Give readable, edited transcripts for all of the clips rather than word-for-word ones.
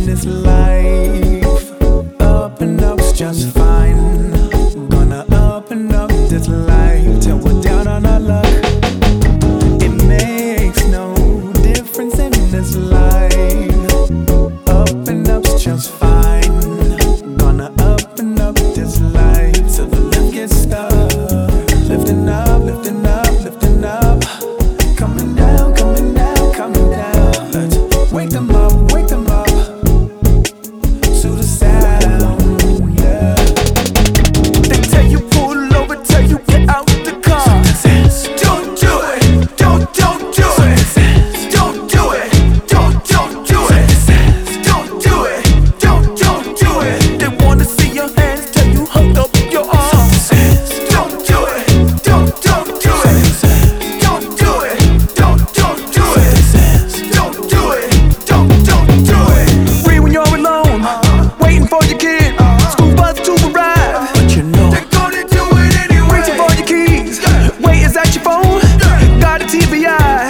this life. Up and up's just fine. Gonna up and up this life till we're down on our luck. It makes no difference in this life. Up and up's just fine. Gonna up and up this life till the lift gets stuck. Lifting up, lifting up, lifting up. Coming down, coming down, coming down. Let's wake them up, wake them up to the sound, yeah. They tell you pull over, tell you get out the car. Don't do it, don't do it. Don't do it, don't do it. Don't do it, don't do it. They wanna see your hands, tell you hold up your arms. Don't do it, don't do it. Don't do it, don't do it. Don't do it, don't do it. Free when you're alone, waiting for your kid, school bus to arrive. But you know they're gonna do it anyway. Reaching for your keys, wait, is that your phone? Got a TBI.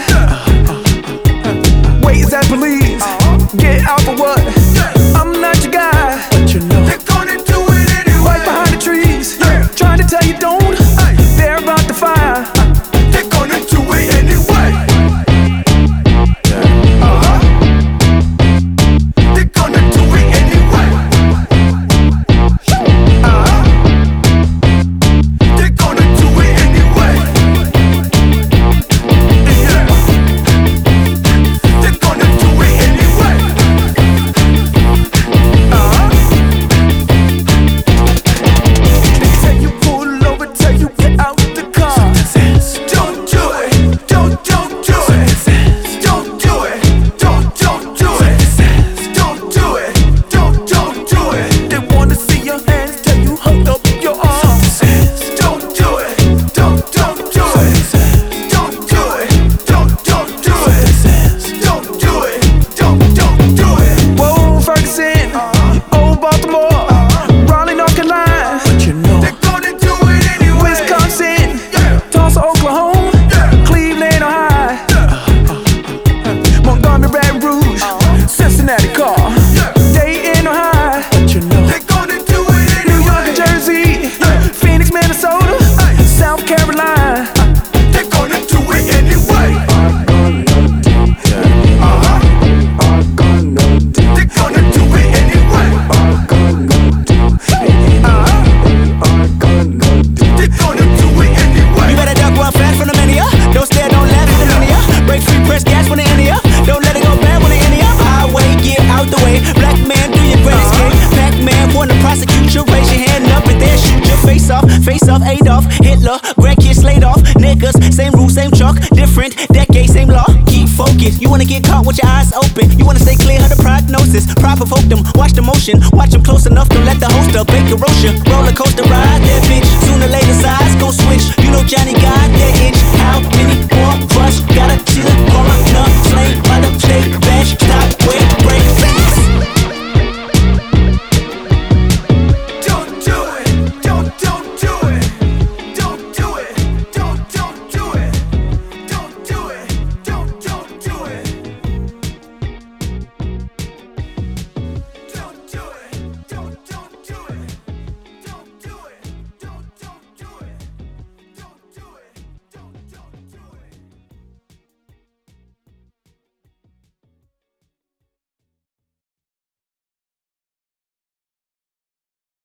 Wait, is that police? Get out for what? I'm not your guy. But you know they're gonna do it anyway. Right behind the trees, trying to tell you don't. They're about to fire. They're gonna do it anyway. They're gonna do it anyway. They're gonna do it anyway. Yeah. They're gonna do it anyway. They tell you pull over, tell you get out the car. Don't do it, don't do it. Don't do it, don't do it. Don't do it, don't do it. They wanna see your hands, tell you hold up your arms. Don't do it, don't do it. Don't do it, don't do it. Don't do it, don't do it. Whoa, Ferguson, old Baltimore, Raleigh, North Carolina. But you know they're gonna do it anyway. Wisconsin, Tulsa, Oklahoma, Cleveland, Ohio, Montgomery, Baton Rouge, Cincinnati, car, Dayton, Ohio. But you know they're gonna do it anyway. New York and Jersey, Phoenix, Minnesota, South Carolina. They're gonna do it anyway. They're gonna do it anyway. They're gonna do it anyway. You better duck, run fast from the mania. Don't stare, don't laugh from the mania. Break free, press gas when the India. Don't let it go bad when the India. Highway, get out the way. Black man, do your greatest game. Pac-Man, wanna prosecute you. Raise your hand up and then shoot your face off. Face off, Adolf, Hitler, grandkids slayed off. Niggas, same rules, same chalk. Different decade, same law. Keep focused. You wanna get caught with your eyes open. You wanna stay clear of the prognosis. Provoke them, watch the motion. Watch them close enough, don't let the host up. Bake a roast ya. Roller coaster ride that bitch. Sooner or later, sides gon' switch. You know Johnny got that